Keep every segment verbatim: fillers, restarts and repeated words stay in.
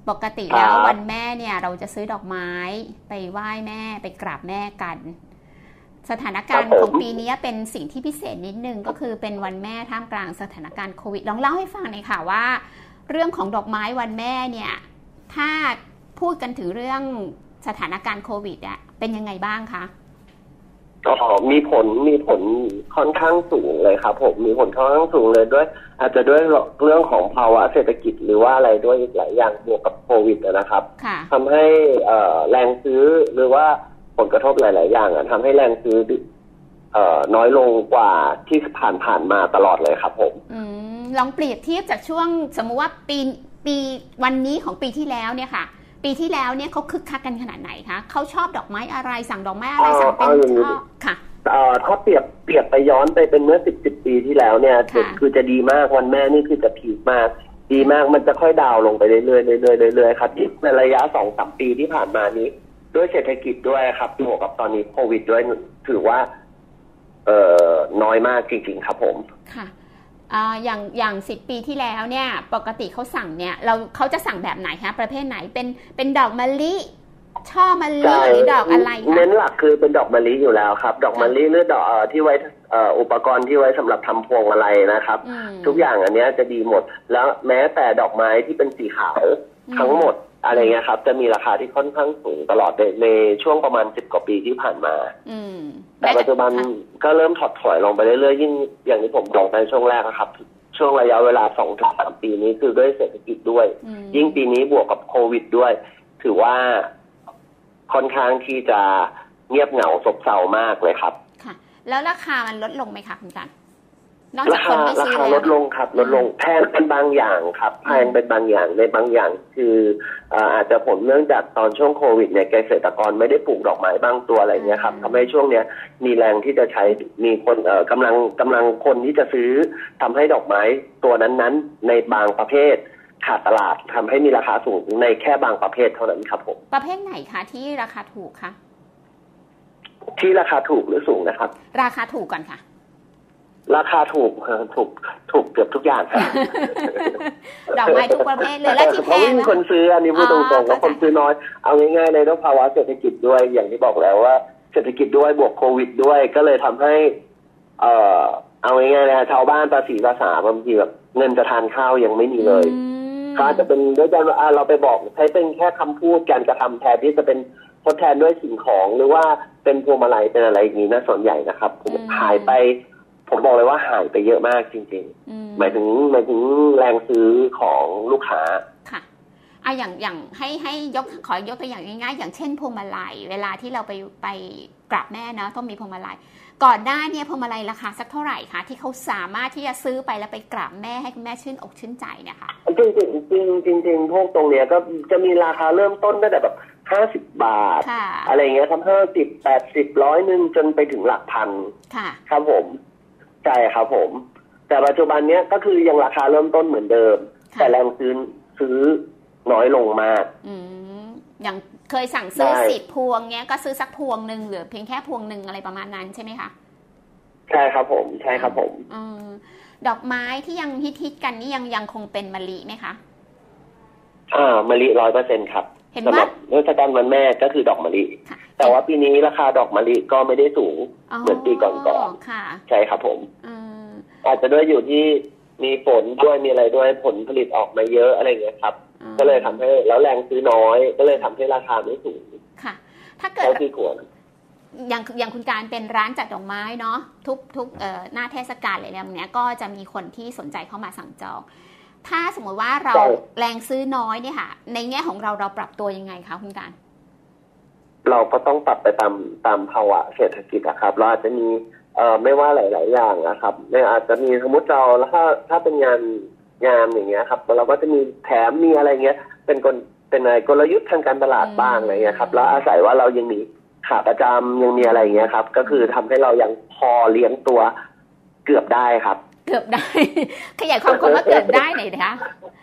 ปกติแล้ววันแม่เนี่ยเราจะซื้อดอกไม้ไปไหว้แม่ไปกราบแม่กันสถานการณ์ของปีนี้เป็นสิ่งที่พิเศษนิดนึงก็คือเป็นวันแม่ท่ามกลางสถานการณ์โควิดลองเล่าให้ฟังหน่อยค่ะว่าเรื่องของดอกไม้วันแม่เนี่ยถ้าพูดกันถึงเรื่องสถานการณ์โควิดอ่ะเป็นยังไงบ้างคะอ๋อมีผลมีผลค่อนข้างสูงเลยครับผมมีผลค่อนข้างสูงเลยด้วยอาจจะด้วยเรื่องของภาวะเศรษฐกิจหรือว่าอะไรด้วยหลายอย่างบวกกับโควิดนะครับทำให้แรงซื้อหรือว่าผลกระทบหลายๆอย่างทำให้แรงซื้อน้อยลงกว่าที่ผ่านผ่านมาตลอดเลยครับผมอืมลองเปรียบเทียบจากช่วงสมมุติว่าปีปีวันนี้ของปีที่แล้วเนี่ยค่ะปีที่แล้วเนี่ยเขาคึกคักกันขนาดไหนคะเขาชอบดอกไม้อะไรสั่งดอกไม้อะไรสั่งเป็นชอบค่ะถ้าเปรียบเปรียบไปย้อนไปเป็นเมื่อสิบสิบปีที่แล้วเนี่ยคือจะดีมากวันแม่นี่คือจะพีคมากดีมากมันจะค่อยดาวลงไปเรื่อยๆเรื่อยๆเรื่อยๆครับในระยะสองสามปีที่ผ่านมานี้ด้วยเศรษฐกิจด้วยครับบวกกับตอนนี้โควิดด้วยถือว่าเอ่อน้อยมากจริงๆครับผมค่ะอ่าอย่างอย่างสิบปีที่แล้วเนี่ยปกติเขาสั่งเนี่ยเราเขาจะสั่งแบบไหนคะประเภทไหนเป็นเป็นดอกมะลิช่อมะลิหรือดอกอะไรคะเน้นหลักคือเป็นดอกมะลิอยู่แล้วครับดอกมะลิหรือดอกที่ไว้อุปกรณ์ที่ไว้สำหรับทำพวงมาลัยนะครับทุกอย่างอันนี้จะดีหมดแล้วแม้แต่ดอกไม้ที่เป็นสีขาวทั้งหมดอะไรเงี้ยครับจะมีราคาที่ค่อนข้างสูงตลอดในในช่วงประมาณสิบกว่าปีที่ผ่านมาแต่ปัจจุบันก็เริ่มถดถอยลงไปเรื่อยๆยิ่งอย่างที่ผมบอกในช่วงแรกครับช่วงระยะเวลา สองถึงสาม ปีนี้คือด้วยเศรษฐกิจด้วยยิ่งปีนี้บวกกับโควิดด้วยถือว่าค่อนข้างที่จะเงียบเหงาซบเซามากเลยครับค่ะแล้วราคามันลดลงไหมคะคุณกันราคาราคาลดลงครับลดลงแพงเป็นบางอย่างครับแพงเป็นบางอย่างในบางอย่างคืออาจจะผลเนื่องจากตอนช่วงโควิดเนี่ยเกษตรกรไม่ได้ปลูกดอกไม้บางตัวอะไรเงี้ยครับทำให้ช่วงเนี้ยมีแรงที่จะใช้มีคนเอ่อกำลังกำลังคนที่จะซื้อทำให้ดอกไม้ตัวนั้นๆในบางประเภทขาดตลาดทำให้มีราคาสูงในแค่บางประเภทเท่านั้นครับผมประเภทไหนคะที่ราคาถูกคะที่ราคาถูกหรือสูงนะครับราคาถูกก่อนค่ะราคาถูกถูกถูกเกือบทุกอย่างครับดอกไม้ทุกประเภทเลยและที่แพงมีคนซื้ออันนี้พูดตรงๆว่าคนซื้อน้อยเอาง่ายๆในภาวะเศรษฐกิจด้วยอย่างที่บอกแล้วว่าเศรษฐกิจด้วยบวกโควิดด้วยก็เลยทำให้เอ่อเอาง่ายๆนะชาวบ้านภาษีภาษาบางทีแบบเงินจะทานข้าวยังไม่มีเลยก็จะเป็นด้วยการว่าเราไปบอกใช้เป็นแค่คำพูดการกระทำแทนที่จะเป็นทดแทนด้วยสิ่งของหรือว่าเป็นพวงมาลัยเป็นอะไรอย่างนี้นะส่วนใหญ่นะครับผมหายไปผมบอกเลยว่าหายไปเยอะมากจริงๆหมายถึงหมายถึงแรงซื้อของลูกค้าค่ะอ่ะอย่างอย่างให้ให้ยกขอยกตัวอย่างง่ายๆอย่างเช่นพวงมาลัยเวลาที่เราไปไปกราบแม่เนาะต้องมีพวงมาลัยก่อนหน้าเนี่ยพวงมาลัยราคาสักเท่าไหร่คะที่เขาสามารถที่จะซื้อไปแล้วไปกราบแม่ให้คุณแม่ชื่นอกชื่นใจเนี่ยค่ะจริงจริงจริงจริงพวกตรงเนี้ยก็จะมีราคาเริ่มต้นตั้งแต่แบบห้าสิบบาทอะไรเงี้ยทำห้าสิบแปดสิบร้อยนึงจนไปถึงหลักพันค่ะครับผมใช่ครับผมแต่ปัจจุบันเนี้ยก็คือยังราคาเริ่มต้นเหมือนเดิมแต่แรงซื้อซื้อน้อยลงมากอืมอย่างเคยสั่งซื้อสิบพวงเนี้ยก็ซื้อสักพวงนึงเหลือเพียงแค่พวงนึงอะไรประมาณนั้นใช่ไหมคะใช่ครับผมใช่ครับผมอืมดอกไม้ที่ยังฮิตๆกันนี่ยังยังคงเป็นมะลิไหมคะอ่ามะลิร้อยเปอร์เซ็นต์ครับสำหรับเทศกาลวันแม่ก็คือดอกมะลิแต่ว่าปีนี้ราคาดอกมะลิก็ไม่ได้สูงเหมือนปีก่อนๆใช่ครับผมอาจจะด้วยอยู่ที่มีฝนด้วยมีอะไรด้วยผลผลิตออกมาเยอะอะไรอย่างเงี้ยครับก็เลยทำให้แล้วแรงซื้อน้อยก็เลยทำให้ราคาไม่สูงค่ะถ้าเกิดอย่างอย่างคุณการเป็นร้านจัดดอกไม้เนาะทุกทุกเอ่อหน้าเทศกาลอะไรแบบนี้ก็จะมีคนที่สนใจเข้ามาสั่งจองถ้าสมมติว่าเราแรงซื้อน้อยเนี่ยค่ะในแง่ของเราเราปรับตัวยังไงคะคุณการเราก็ต้องปรับไปตามตามภาวะเศรษฐกิจอะครับเราอาจจะมีเอ่อไม่ว่าหลายๆอย่างนะครับไม่อาจจะมีสมมติเราถ้าถ้าเป็นงานงานอย่างเงี้ยครับเราก็จะมีแถมมีอะไรเงี้ยเป็นกลเป็นอะไรกลยุทธ์ทางการตลาดบ้างอะไรเงี้ยครับแล้วอาศัยว่าเรายังมีขาประจำยังมีอะไรเงี้ยครับก็คือทำให้เรายังพอเลี้ยงตัวเกือบได้ครับเกือบได้ขยายความคนว่าเกือบได้หน่อยนะคะ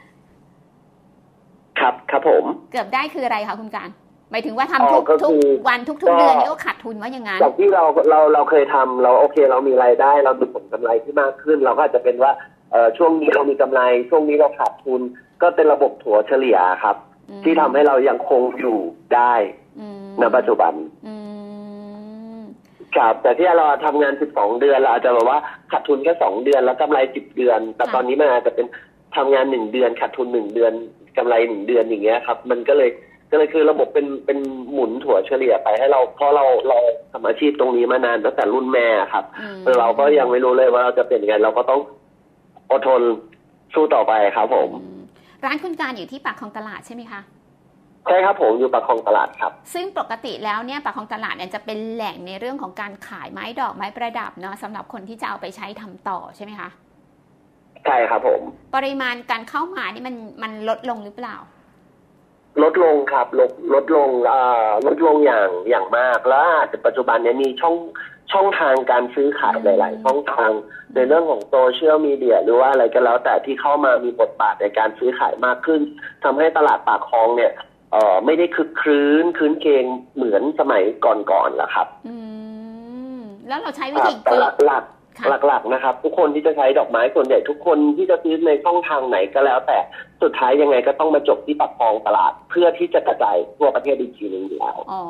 ครับครับผมเกือบได้คืออะไรคะคุณการหมายถึงว่าทำทุกทุกวันทุกทุกเดือนนี่ก็ขาดทุนว่าอย่างงั้นจากที่เราเราเราเคยทำเราโอเคเรามีรายได้เราดูผลกำไรที่มากขึ้นเราก็อาจจะเป็นว่าเอ่อช่วงนี้เรามีกำไรช่วงนี้เราขาดทุนก็เป็นระบบถัวเฉลี่ยครับที่ทำให้เรายังคงอยู่ได้ในปัจจุบันครับแต่ที่เราทำงานสิบสองเดือนเราอาจจะแบบว่าขาดทุนแค่สองเดือนแล้วกำไรสิบเดือนแต่ตอนนี้มันอาจจะเป็นทำงานหนึ่งเดือนขาดทุนหนึ่งเดือนกำไรหนึ่งเดือนอย่างเงี้ยครับมันก็เลยก็เลยคือระบบเป็นเป็นหมุนถั่วเฉลี่ยไปให้เราเพราะเราเราทำอาชีพตรงนี้มานานตั้งแต่รุ่นแม่ครับเราก็ยังไม่รู้เลยว่าเราจะเป็นยังไงเราก็ต้องอดทนสู้ต่อไปครับผมร้านคุณการอยู่ที่ปากคลองตลาดใช่ไหมคะใช่ครับผมอยู่ปากคลองตลาดครับซึ่งปกติแล้วเนี่ยปากคลองตลาดเนี่ยจะเป็นแหล่งในเรื่องของการขายไม้ดอกไม้ประดับเนาะสำหรับคนที่จะเอาไปใช้ทำต่อใช่ไหมคะใช่ครับผมปริมาณการเข้ามานี่มันมันลดลงหรือเปล่าลดลงครับลดลดลงเอ่อลดลงอย่างอย่างมากแล้วแต่ปัจจุบันนี้มีช่องช่องทางการซื้อขายหลายๆช่องทางในเรื่องของโซเชียลมีเดียหรือว่าอะไรก็แล้วแต่ที่เข้ามามีบทบาทในการซื้อขายมากขึ้นทำให้ตลาดปากคลองเนี่ยเอ่อไม่ได้คึกครื้นคืนเคงเหมือนสมัยก่อนๆแล้วครับอืมแล้วเราใช้วิธีหลักหลักหลักๆนะครับทุกคนที่จะใช้ดอกไม้ส่วนใหญ่ทุกคนที่จะซื้อในช่องทางไหนก็แล้วแต่สุดท้ายยังไงก็ต้องมาจบที่ปากคลองตลาดเพื่อที่จะกระจายทั่วประเทศอีกทีนึงอยู่แล้วอ๋อ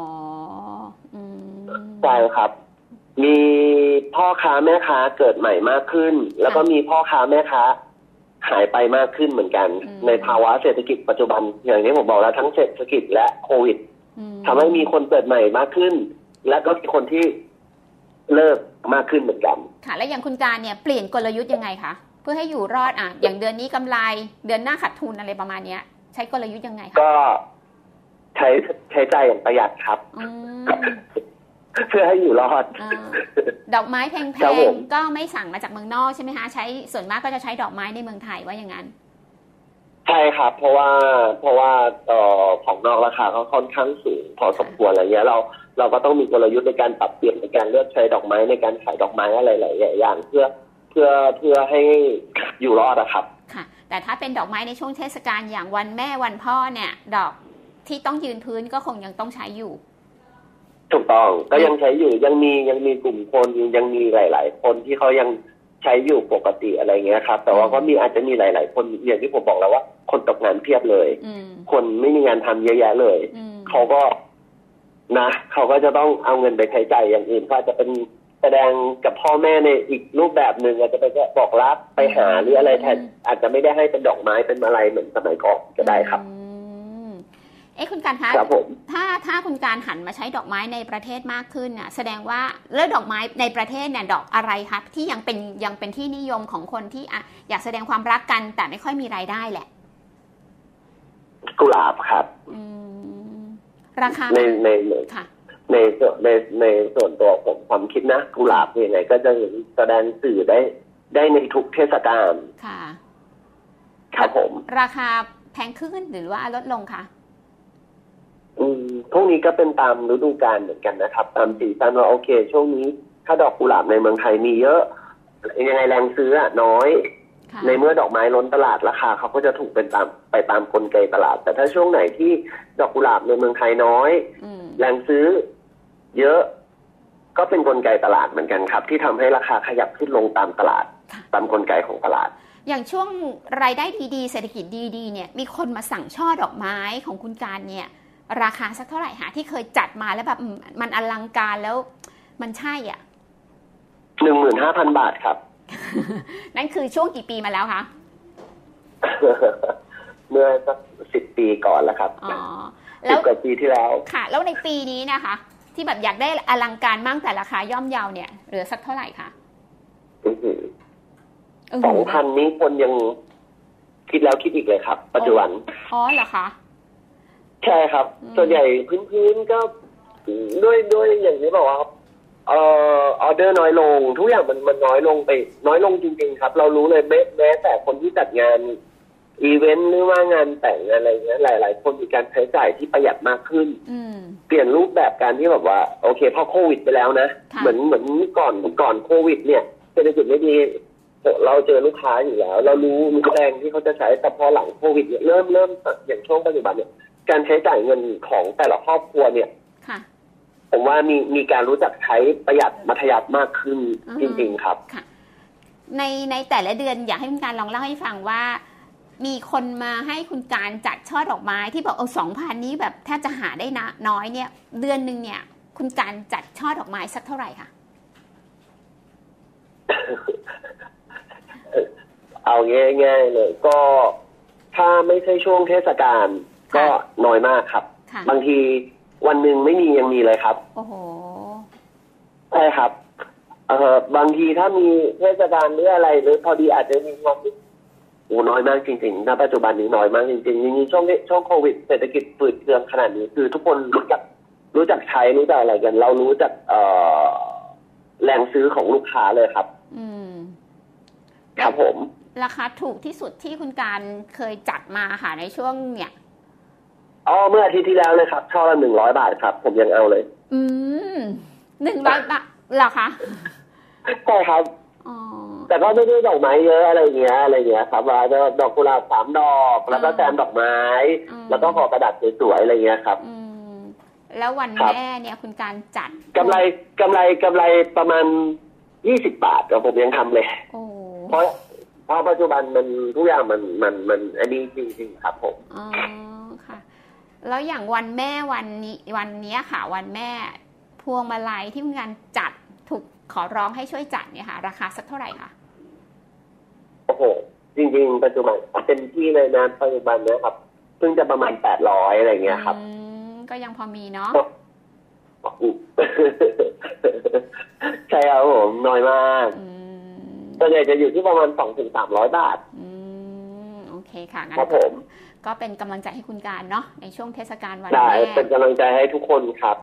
ใช่ครับมีพ่อค้าแม่ค้าเกิดใหม่มากขึ้นแล้วก็มีพ่อค้าแม่ค้าหายไปมากขึ้นเหมือนกันในภาวะเศรษฐกิจปัจจุบันอย่างที่ผมบอกแล้วทั้งเศรษฐกิจและโควิดทำให้มีคนเกิดใหม่มากขึ้นและก็มีคนที่เลิกมากขึ้นเหมือนกันค่ะและอย่างคุณการเนี่ยเปลี่ยนกลยุทธ์ยังไงคะเพื่อให้อยู่รอดอ่ะอย่างเดือนนี้กำไรเดือนหน้าขาดทุนอะไรประมาณนี้ใช้กลยุทธ์ยังไงคะก็ใช้ใช้ใจอย่างประหยัดครับเพื่อให้อยู่รอดดอกไม้แพงๆก็ไม่สั่งมาจากเมืองนอกใช่ไหมคะใช้ส่วนมากก็จะใช้ดอกไม้ในเมืองไทยว่าอย่างนั้นใช่ครับเพราะว่าเพราะว่าเอ่อของนอกราคาเขาค่อนข้างสูงพอสมควรอะไรเงี้ยเราเราก็ต้องมีกลยุทธ์ในการปรับเปลี่ยนในการเลือกใช้ดอกไม้ในการขายดอกไม้อะไรหลายอย่างเพื่อเพื่อเพื่อให้อยู่รอดอะครับค่ะแต่ถ้าเป็นดอกไม้ในช่วงเทศกาลอย่างวันแม่วันพ่อเนี่ยดอกที่ต้องยืนพื้นก็คงยังต้องใช้อยู่ถูกต้องก็ยังใช้อยู่ยังมียังมีกลุ่มคนยังมีหลายๆคนที่เขายังใช้อยู่ปกติอะไรเงี้ยครับแต่ว่าก็มีอาจจะมีหลายๆคนอย่างที่ผมบอกแล้วว่าคนตกงานเพียบเลยคนไม่มีงานทำเยอะแยะเลยเขาก็นะเขาก็จะต้องเอาเงินไปใช้จ่ายอย่างอื่นก็จะเป็นแสดงกับพ่อแม่ในอีกรูปแบบหนึ่งอาจจะไปบอกรักไปหาหรืออะไรแทนอาจจะไม่ได้ให้เป็นดอกไม้เป็นอะไรเหมือนสมัยก่อนก็ได้ครับเอ๊ะคุณการคะถ้าถ้าคุณการหันมาใช้ดอกไม้ในประเทศมากขึ้นน่ะแสดงว่าเลือกดอกไม้ในประเทศเนี่ยดอกอะไรคะที่ยังเป็นยังเป็นที่นิยมของคนที่อ่ะอยากแสดงความรักกันแต่ไม่ค่อยมีรายได้แหละกุหลาบครับราคาในในค่ะในในในส่วนตัวผมความคิดนะกุหลาบยังไงก็จะแสดงสื่อได้ได้ในทุกเทศกาลค่ะครับผมราคาแพงขึ้นหรือว่าลดลงคะอืมพวกนี้ก็เป็นตามฤดูกาลเหมือนกันนะครับตามสีสันว่าโอเคช่วงนี้ถ้าดอกกุหลาบในเมืองไทยมีเยอะยังไงแรงซื้อน้อยในเมื่อดอกไม้ล้นตลาดราคาเขาก็จะถูกเป็นตามไปตามกลไกตลาดแต่ถ้าช่วงไหนที่ดอกกุหลาบในเมืองไทยน้อยแรงซื้อเยอะก็เป็นกลไกตลาดเหมือนกันครับที่ทำให้ราคาขยับขึ้นลงตามตลาดตามกลไกของตลาดอย่างช่วงรายได้ดีๆเศรษฐกิจดีๆเนี่ยมีคนมาสั่งช่อดอกไม้ของคุณการเนี่ยราคาสักเท่าไหร่คะที่เคยจัดมาแล้วแบบมันอลังการแล้วมันใช่อ่ะหนึ่งหมื่นห้าพันบาทครับนั่นคือช่วงกี่ปีมาแล้วคะเมื่อสักสิบปีก่อนแล้วครับอ๋อแล้วกว่าปีที่แล้วค่ะแล้วในปีนี้นะคะที่แบบอยากได้อลังการมั่งแต่ราคาย่อมเยาเนี่ยเหลือสักเท่าไหร่คะสองพันนี้คนยังคิดแล้วคิดอีกเลยครับปัจจุบันอ๋อเหรอคะใช่ครับส่วนใหญ่พื้นๆก็ด้วยด้วยอย่างที่บอกว่าเอ่อออเดอร์น้อยลงทุกอย่างมันมันน้อยลงไปน้อยลงจริงๆครับเรารู้เลยแม้แม้แต่คนที่จัดงานอีเวนต์หรือว่างานแต่งอะไรเงี้ยหลายๆคนมีการใช้จ่ายที่ประหยัดมากขึ้นเปลี่ยนรูปแบบการที่แบบว่าโอเคพอโควิดไปแล้วนะเหมือนเหมือนก่อนก่อนโควิดเนี่ยเศรษฐกิจไม่ดีเราเจอลูกค้าอยู่แล้วเรารู้รู้แรงที่เขาจะใช้แต่พอหลังโควิดเนี่ยเริ่มเริ่มอย่างช่วงปัจจุบันเนี่ยการใช้จ่ายเงินของแต่ละครอบครัวเนี่ยผมว่ามีมีการรู้จักใช้ประหยัดมัธยัสถ์มากขึ้นจริงๆครับในในแต่ละเดือนอยากให้คุณการลองเล่าให้ฟังว่ามีคนมาให้คุณการจัดช่อดอกไม้ที่บอกเอาสองพันนี้แบบแทบจะหาได้นะน้อยเนี่ยเดือนหนึ่งเนี่ยคุณการจัดช่อดอกไม้สักเท่าไหร่คะเอาง่ายๆเลยก็ถ้าไม่ใช่ช่วงเทศกาลก็น้อยมากครับบางทีวันหนึ่งไม่มียังมีเลยครับโอ้โหใช่ครับเอ่อบางทีถ้ามีเทศกาลหรืออะไรหรือพอดีอาจจะมีงบโอ้น้อยมากจริงๆณปัจจุบันนี้น้อยมากจริงๆจริงๆช่วงนี้ช่วงโควิดเศรษฐกิจฝืดเคืองขนาดนี้คือทุกคนรู้จักรู้จักใช้รู้จักอะไรกันเรารู้จักเอ่อแรงซื้อของลูกค้าเลยครับอืมครับผมราคาถูกที่สุดที่คุณการเคยจัดมาค่ะในช่วงเนี่ยอ๋อเมื่ออาทิตย์ที่แล้วเลยครับช่อละหนึ่งร้อยบาทครับผมยังเอาเลยอืมหนึ่งร้อยบาทเหรอคะใช่ครับอ๋อแต่ก็ไม่ได้ดอกไม้เยอะอะไรเงี้ยอะไรเงี้ยครับว่าจะดอกกุหลาบสามดอกแล้วก็แซมดอกไม้แล้วก็ห่อกระดาษสวยๆอะไรเงี้ยครับอืมแล้ววันแม่เนี่ยคุณการจัดกำไรกำไรกำไรประมาณยี่สิบบาทผมยังทำเลยเพราะเพราะปัจจุบันมันทุกอย่างมันมันมันอันนี้จริงๆครับผมอ๋อค่ะแล้วอย่างวันแม่วันนี้วันนี้ค่ะวันแม่พวงมาลัยที่คุณการจัดถูกขอร้องให้ช่วยจัดเนี่ยค่ะราคาสักเท่าไหร่คะโอ้โหจริงๆปัจจุบันเต็มที่เลยนะปัจจุบันนะครับเพิ่งจะประมาณแปดร้อยอะไรเงี้ยครับก็ยังพอมีเนาะใช่ครับผมน้อยมากส่วนใหญ่จะอยู่ที่ประมาณสองถึงสามร้อยบาทอืมโอเคค่ะงั้นครับผมก็เป็นกำลังใจให้คุณการเนาะในช่วงเทศกาลวันแม่เป็นกำลังใจให้ทุกคนครับ